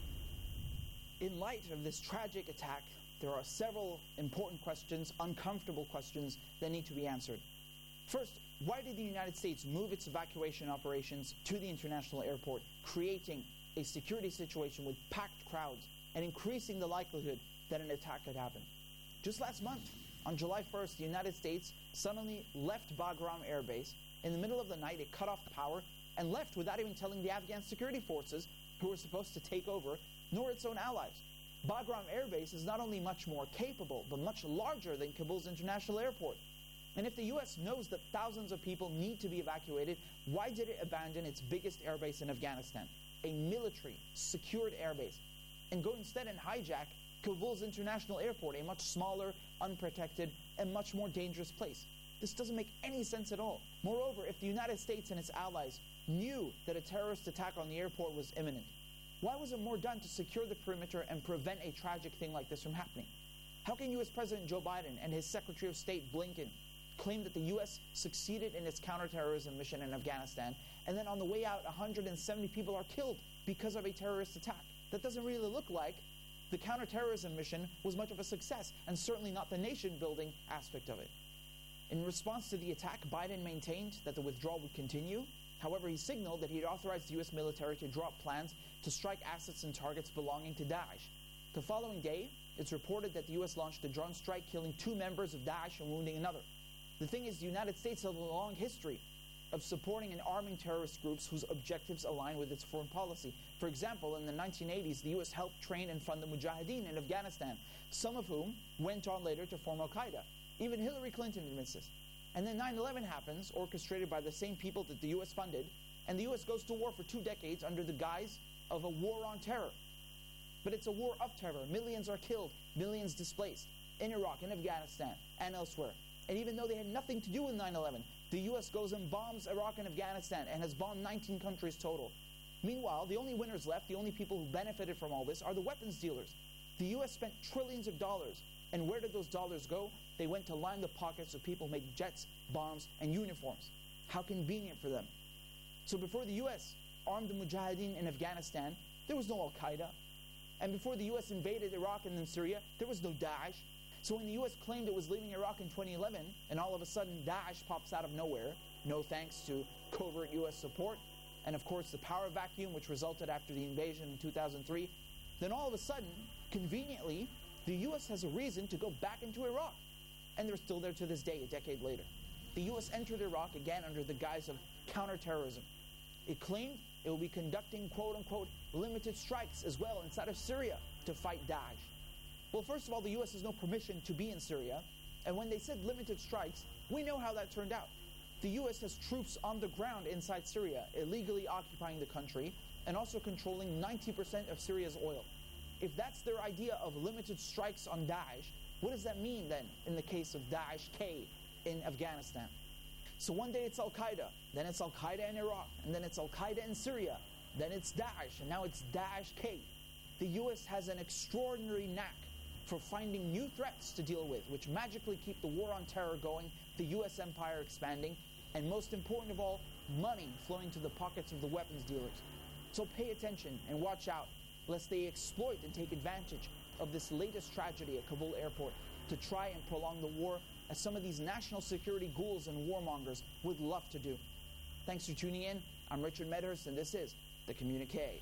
In light of this tragic attack, there are several important questions, uncomfortable questions, that need to be answered. First, why did the United States move its evacuation operations to the international airport, creating a security situation with packed crowds and increasing the likelihood that an attack could happen? Just last month, on July 1st, the United States suddenly left Bagram Air Base. In the middle of the night, it cut off power and left without even telling the Afghan security forces, who were supposed to take over, nor its own allies. Bagram Air Base is not only much more capable, but much larger than Kabul's international airport. And if the U.S. knows that thousands of people need to be evacuated, why did it abandon its biggest airbase in Afghanistan, a military, secured airbase, and go instead and hijack Kabul's international airport, a much smaller, unprotected, and much more dangerous place? This doesn't make any sense at all. Moreover, if the United States and its allies knew that a terrorist attack on the airport was imminent, why wasn't more done to secure the perimeter and prevent a tragic thing like this from happening? How can U.S. President Joe Biden and his Secretary of State Blinken claim that the U.S. succeeded in its counterterrorism mission in Afghanistan, and then on the way out, 170 people are killed because of a terrorist attack? That doesn't really look like the counterterrorism mission was much of a success, and certainly not the nation-building aspect of it. In response to the attack, Biden maintained that the withdrawal would continue. However, he signaled that he had authorized the U.S. military to drop plans to strike assets and targets belonging to Daesh. The following day, it's reported that the U.S. launched a drone strike, killing 2 members of Daesh and wounding another. The thing is, the United States has a long history of supporting and arming terrorist groups whose objectives align with its foreign policy. For example, in the 1980s, the U.S. helped train and fund the Mujahideen in Afghanistan, some of whom went on later to form Al-Qaeda. Even Hillary Clinton admits this. And then 9/11 happens, orchestrated by the same people that the U.S. funded, and the U.S. goes to war for 2 decades under the guise of a war on terror. But it's a war of terror. Millions are killed, millions displaced, in Iraq, in Afghanistan, and elsewhere. And even though they had nothing to do with 9/11, the U.S. goes and bombs Iraq and Afghanistan and has bombed 19 countries total. Meanwhile, the only winners left, the only people who benefited from all this, are the weapons dealers. The U.S. spent trillions of dollars. And where did those dollars go? They went to line the pockets of people who make jets, bombs, and uniforms. How convenient for them. So before the U.S. armed the Mujahideen in Afghanistan, there was no Al-Qaeda. And before the U.S. invaded Iraq and then Syria, there was no Daesh. So when the U.S. claimed it was leaving Iraq in 2011, and all of a sudden Daesh pops out of nowhere, no thanks to covert U.S. support, and of course the power vacuum which resulted after the invasion in 2003, then all of a sudden, conveniently, the U.S. has a reason to go back into Iraq. And they're still there to this day, a decade later. The U.S. entered Iraq again under the guise of counterterrorism. It claimed it will be conducting quote-unquote limited strikes as well inside of Syria to fight Daesh. Well, first of all, the U.S. has no permission to be in Syria. And when they said limited strikes, we know how that turned out. The U.S. has troops on the ground inside Syria, illegally occupying the country, and also controlling 90% of Syria's oil. If that's their idea of limited strikes on Daesh, what does that mean then in the case of Daesh-K in Afghanistan? So one day it's Al-Qaeda, then it's Al-Qaeda in Iraq, and then it's Al-Qaeda in Syria, then it's Daesh, and now it's Daesh-K. The U.S. has an extraordinary knack for finding new threats to deal with, which magically keep the war on terror going, the U.S. empire expanding, and most important of all, money flowing to the pockets of the weapons dealers. So pay attention and watch out, lest they exploit and take advantage of this latest tragedy at Kabul airport to try and prolong the war, as some of these national security ghouls and warmongers would love to do. Thanks for tuning in. I'm Richard Medhurst, and this is The Communique.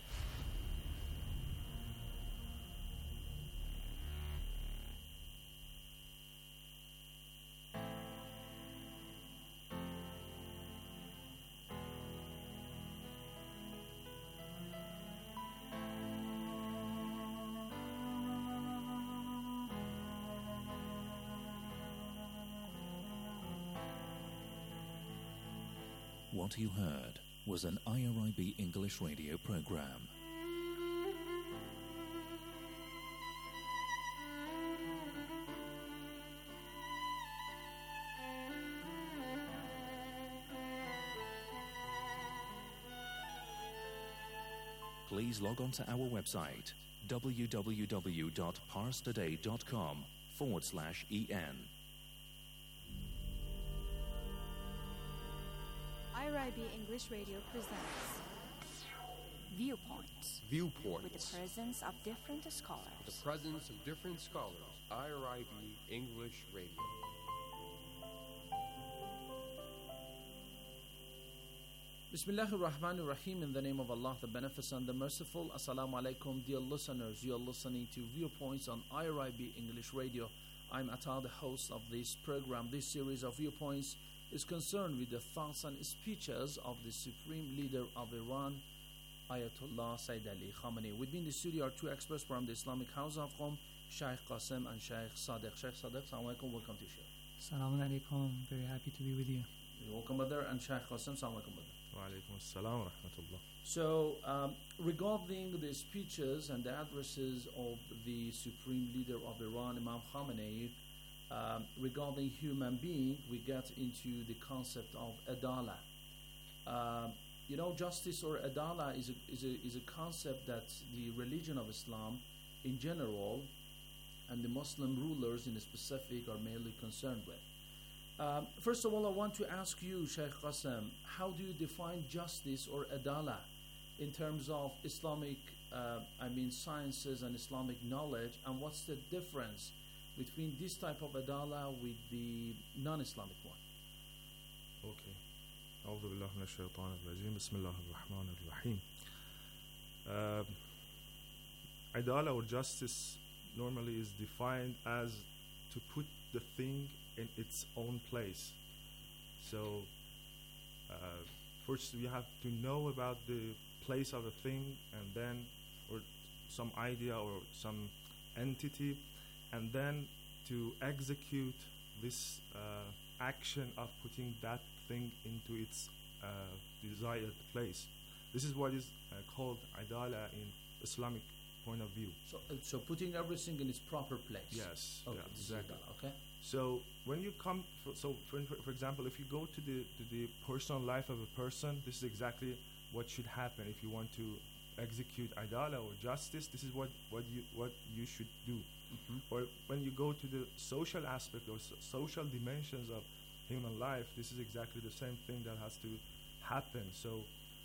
What you heard was an IRIB English radio program. Please log on to our website www.parstoday.com/en. IRIB English Radio presents Viewpoints. Viewpoints. With the presence of different scholars. With the presence of different scholars. IRIB English Radio. Bismillahir Rahmanir Rahim, in the name of Allah, the Beneficent, the Merciful. Assalamu alaikum, dear listeners. You are listening to Viewpoints on IRIB English Radio. I'm Atta, the host of this program. This series of Viewpoints is concerned with the thoughts and speeches of the Supreme Leader of Iran, Ayatollah Sayyid Ali Khamenei. With me in the studio are two experts from the Islamic House of Qom, Shaykh Qasim and Shaykh Sadiq. Shaykh Sadiq, assalamu alaikum, welcome to the show. Assalamu alaikum, very happy to be with you. You're welcome, brother. And Shaykh Qasim, assalamu alaikum, brother. Wa alaikum assalam wa rahmatullah. So, regarding the speeches and the addresses of the Supreme Leader of Iran, Imam Khamenei, regarding human being, we get into the concept of adala. Justice or adala is a concept that the religion of Islam in general and the Muslim rulers in specific are mainly concerned with. First of all, I want to ask you, Shaykh Qasim, how do you define justice or adala in terms of Islamic, sciences and Islamic knowledge, and what's the difference between this type of adala with the non-Islamic one? Okay. أعوذ بالله من الشيطان الرجيم. بسم الله الرحمن الرحيم. Adala or justice normally is defined as to put the thing in its own place. So first we have to know about the place of a thing, and then, or some idea or some entity, and then to execute this action of putting that thing into its desired place. This is what is called adala in Islamic point of view. So putting everything in its proper place. Yes. Okay. Yeah, exactly. Okay. So when you come, for example, if you go to the personal life of a person, this is exactly what should happen if you want to execute adala or justice. This is what you should do. Mm-hmm. Or when you go to the social aspect or social dimensions of human life, this is exactly the same thing that has to happen. So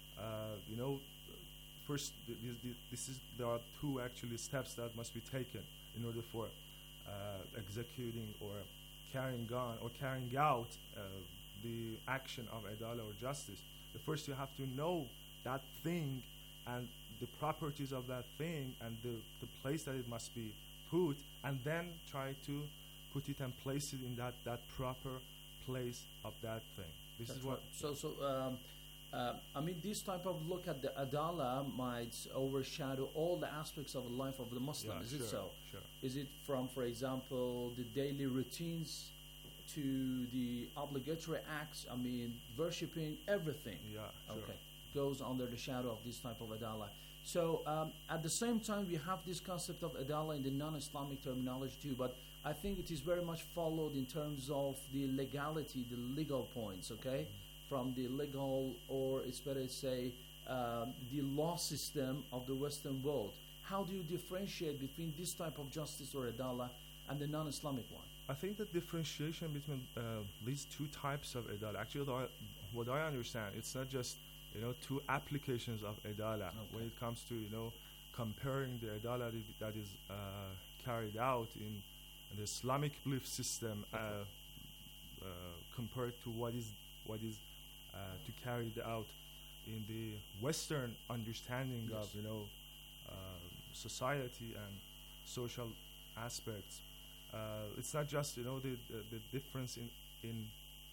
first there are two actually steps that must be taken in order for executing or carrying out the action of adala or justice. The first, you have to know that thing and the properties of that thing and the place that it must be put, and then try to put it and place it in that proper place of that thing. This That's is what. Right. This type of look at the adala might overshadow all the aspects of the life of the Muslim. Yeah, is sure, it so? Sure. Is it from, for example, the daily routines to the obligatory acts? Worshipping, everything. Yeah, sure. Okay, goes under the shadow of this type of adala. So at the same time, we have this concept of adala in the non-Islamic terminology too, but I think it is very much followed in terms of the legality, the legal points, okay? From the legal, or it's better to say, the law system of the Western world. How do you differentiate between this type of justice or adala and the non-Islamic one? I think the differentiation between these two types of adala, actually, what I understand, it's not just two applications of adala. Okay. When it comes to comparing the adala that is carried out in the Islamic belief system compared to what is to carry it out in the Western understanding Yes. of society and social aspects. It's not just the difference in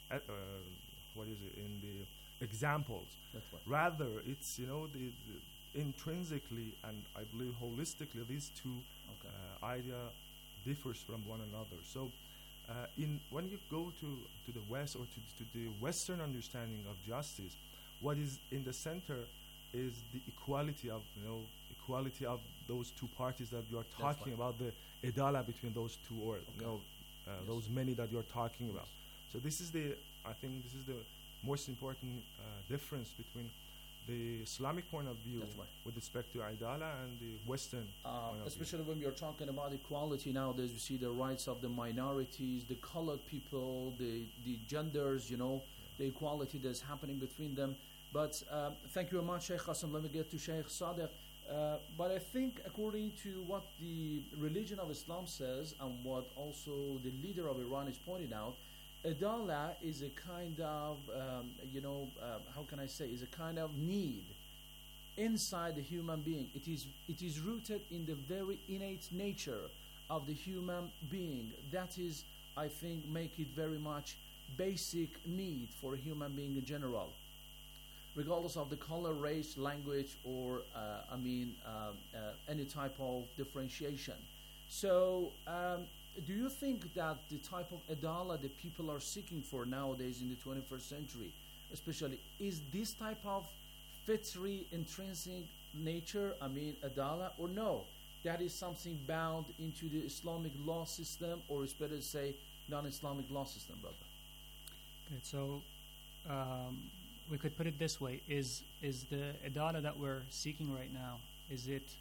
the examples. That's right. Rather, it's the intrinsically and I believe holistically, these two idea differs from one another. So when you go to the West or to the Western understanding of justice, what is in the center is the equality of those two parties that you are talking about, the adala between those two, or those many that you're talking about. So I think this is the most important difference between the Islamic point of view with respect to adala and the Western point of especially when we are talking about equality nowadays, we see the rights of the minorities, the colored people, the genders, the equality that's happening between them. But thank you very much, Sheikh Qasim. Let me get to Sheikh Sadiq. But I think according to what the religion of Islam says and what also the leader of Iran is pointing out, Adala is a kind of, how can I say, is a kind of need inside the human being. It is rooted in the very innate nature of the human being. That is, I think, make it very much basic need for a human being in general, regardless of the color, race, language, or any type of differentiation. So do you think that the type of adala that people are seeking for nowadays in the 21st century, especially, is this type of fitri, intrinsic nature, adala, or no? That is something bound into the Islamic law system, or it's better to say non-Islamic law system, brother? Good. So we could put it this way: is the adala that we're seeking right now, is it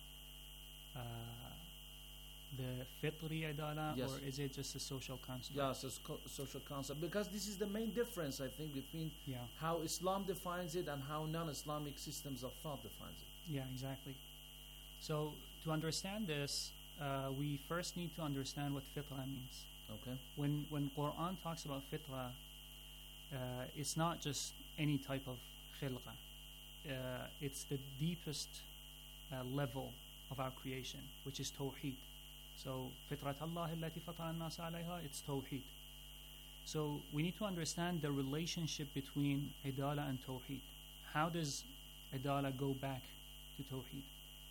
the fitri adala, Yes. or is it just a social construct? Yes, it's social concept, because this is the main difference, I think, between how Islam defines it and how non-Islamic systems of thought defines it. Yeah, exactly. So to understand this, we first need to understand what fitra means. Okay. When Quran talks about fitra, it's not just any type of khilqa. It's the deepest level of our creation, which is tawheed. So fitrat Allah allati fatara an-nas alayha, it's tawheed. So we need to understand the relationship between adala and tawheed. How does adala go back to tawheed?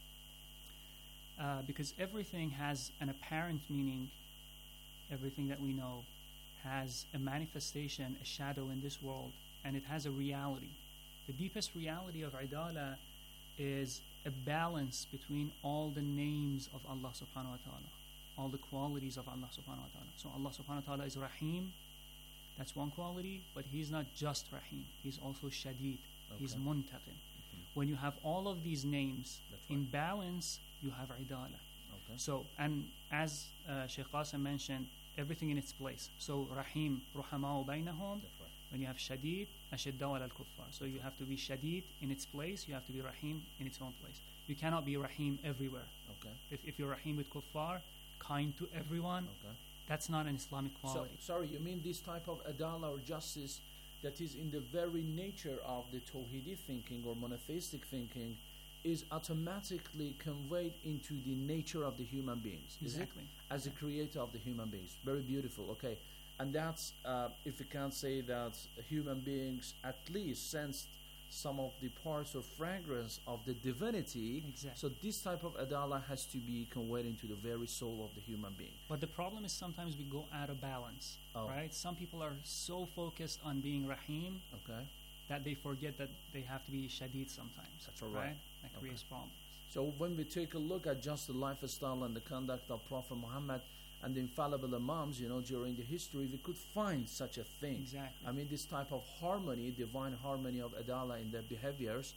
Because everything has an apparent meaning. Everything that we know has a manifestation, a shadow in this world, and it has a reality. The deepest reality of adala is a balance between all the names of Allah subhanahu wa ta'ala, all the qualities of Allah subhanahu wa ta'ala. So Allah subhanahu wa ta'ala is Rahim, that's one quality, but He's not just Rahim, He's also Shadid, He's Muntaqim. When you have all of these names in balance, you have idala. So, and as Sheikh Qasim mentioned, everything in its place. So Rahim, Ruhama'u baynahum. When you have Shadid, Ashiddaw al-Kuffar. So you have to be Shadid in its place, you have to be Rahim in its own place. You cannot be Rahim everywhere. If you're Rahim with Kuffar, kind to everyone, that's not an Islamic quality. So, sorry, you mean this type of adala or justice that is in the very nature of the Tawhidi thinking or monotheistic thinking is automatically conveyed into the nature of the human beings. Exactly. Is it? As a creator of the human beings. Very beautiful. Okay. And that's, if we can say that human beings at least sensed some of the parts or fragrance of the divinity. Exactly. So this type of adala has to be conveyed into the very soul of the human being. But the problem is sometimes we go out of balance, right? Some people are so focused on being Rahim that they forget that they have to be Shadid sometimes. That's all right. That creates problems. So when we take a look at just the lifestyle and the conduct of Prophet Muhammad and the infallible Imams, during the history, we could find such a thing. Exactly. I mean, this type of harmony, divine harmony of adala in their behaviors.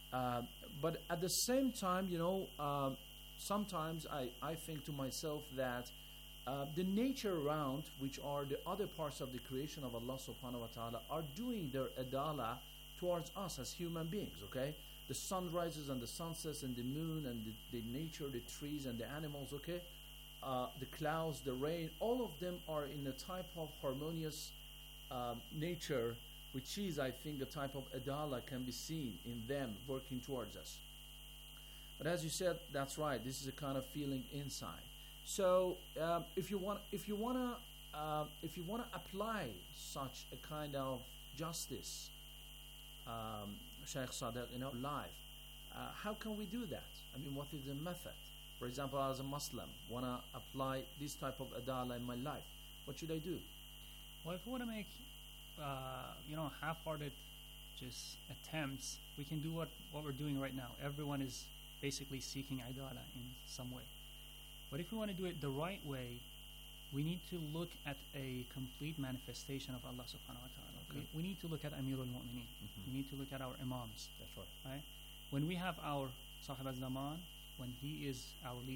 But at the same time, sometimes I think to myself that the nature around, which are the other parts of the creation of Allah subhanahu wa ta'ala, are doing their adala towards us as human beings, okay? The sunrises and the sunsets and the moon and the nature, the trees and the animals, okay? The clouds, the rain, all of them are in a type of harmonious nature, which is, I think, a type of adala can be seen in them working towards us. But as you said, that's right. This is a kind of feeling inside. So, if you want to apply such a kind of justice, Sheikh Sadiq, in our life, how can we do that? I mean, what is the method? For example, as a Muslim, want to apply this type of adala in my life. What should I do? Well, if we want to make, half-hearted just attempts, we can do what we're doing right now. Everyone is basically seeking idala in some way. But if we want to do it the right way, we need to look at a complete manifestation of Allah subhanahu wa ta'ala. Okay. We need to look at Amirul Mu'mineen. We need to look at our Imams. That's right. Right? When we have our Sahib al-Zaman, when he is our leader,